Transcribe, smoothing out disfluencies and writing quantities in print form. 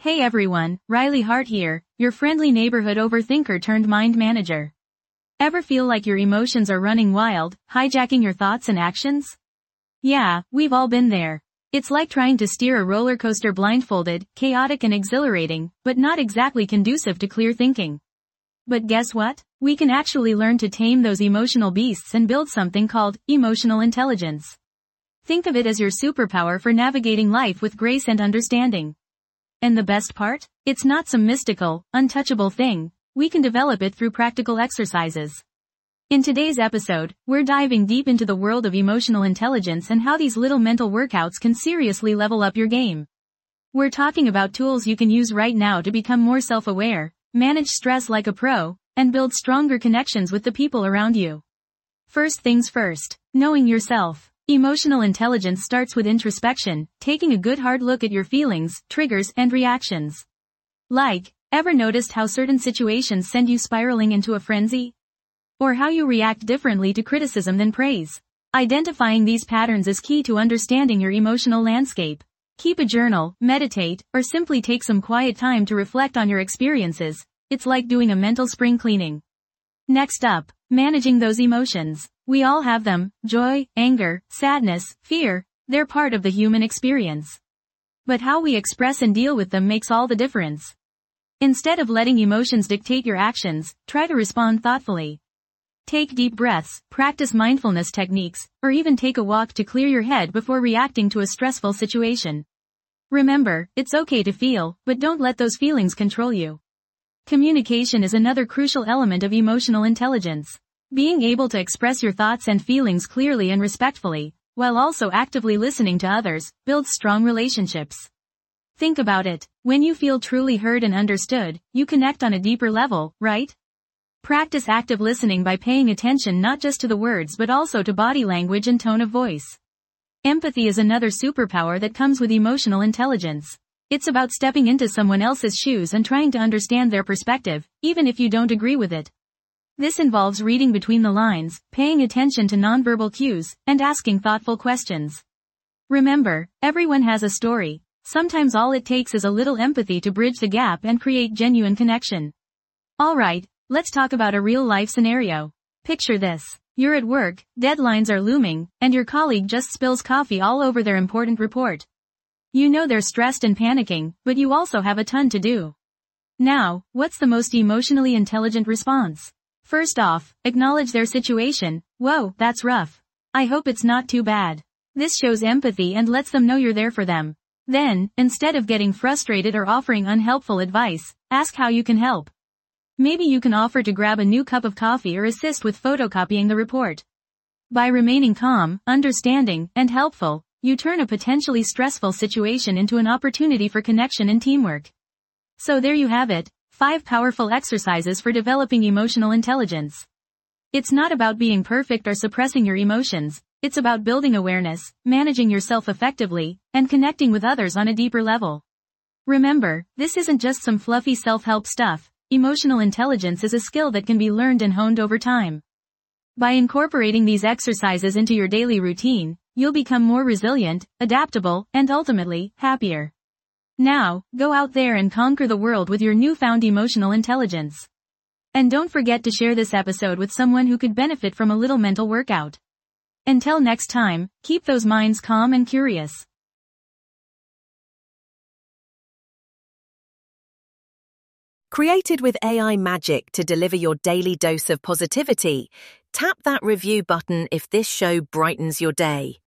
Hey everyone, Riley Hart here, your friendly neighborhood overthinker turned mind manager. Ever feel like your emotions are running wild, hijacking your thoughts and actions? Yeah, we've all been there. It's like trying to steer a roller coaster blindfolded, chaotic and exhilarating, but not exactly conducive to clear thinking. But guess what? We can actually learn to tame those emotional beasts and build something called emotional intelligence. Think of it as your superpower for navigating life with grace and understanding. And the best part? It's not some mystical, untouchable thing. We can develop it through practical exercises. In today's episode, we're diving deep into the world of emotional intelligence and how these little mental workouts can seriously level up your game. We're talking about tools you can use right now to become more self-aware, manage stress like a pro, and build stronger connections with the people around you. First things first, knowing yourself. Emotional intelligence starts with introspection, taking a good hard look at your feelings, triggers, and reactions. Like, ever noticed how certain situations send you spiraling into a frenzy? Or how you react differently to criticism than praise? Identifying these patterns is key to understanding your emotional landscape. Keep a journal, meditate, or simply take some quiet time to reflect on your experiences. It's like doing a mental spring cleaning. Next up, managing those emotions. We all have them: joy, anger, sadness, fear. They're part of the human experience. But how we express and deal with them makes all the difference. Instead of letting emotions dictate your actions, try to respond thoughtfully. Take deep breaths, practice mindfulness techniques, or even take a walk to clear your head before reacting to a stressful situation. Remember, it's okay to feel, but don't let those feelings control you. Communication is another crucial element of emotional intelligence. Being able to express your thoughts and feelings clearly and respectfully, while also actively listening to others, builds strong relationships. Think about it. When you feel truly heard and understood, you connect on a deeper level, right? Practice active listening by paying attention not just to the words but also to body language and tone of voice. Empathy is another superpower that comes with emotional intelligence. It's about stepping into someone else's shoes and trying to understand their perspective, even if you don't agree with it. This involves reading between the lines, paying attention to nonverbal cues, and asking thoughtful questions. Remember, everyone has a story. Sometimes all it takes is a little empathy to bridge the gap and create genuine connection. Alright, let's talk about a real-life scenario. Picture this. You're at work, deadlines are looming, and your colleague just spills coffee all over their important report. You know they're stressed and panicking, but you also have a ton to do. Now, what's the most emotionally intelligent response? First off, acknowledge their situation. Whoa, that's rough. I hope it's not too bad. This shows empathy and lets them know you're there for them. Then, instead of getting frustrated or offering unhelpful advice, ask how you can help. Maybe you can offer to grab a new cup of coffee or assist with photocopying the report. By remaining calm, understanding, and helpful, you turn a potentially stressful situation into an opportunity for connection and teamwork. So there you have it. 5 powerful exercises for developing emotional intelligence. It's not about being perfect or suppressing your emotions, it's about building awareness, managing yourself effectively, and connecting with others on a deeper level. Remember, this isn't just some fluffy self-help stuff. Emotional intelligence is a skill that can be learned and honed over time. By incorporating these exercises into your daily routine, you'll become more resilient, adaptable, and ultimately, happier. Now, go out there and conquer the world with your newfound emotional intelligence. And don't forget to share this episode with someone who could benefit from a little mental workout. Until next time, keep those minds calm and curious. Created with AI magic to deliver your daily dose of positivity, tap that review button if this show brightens your day.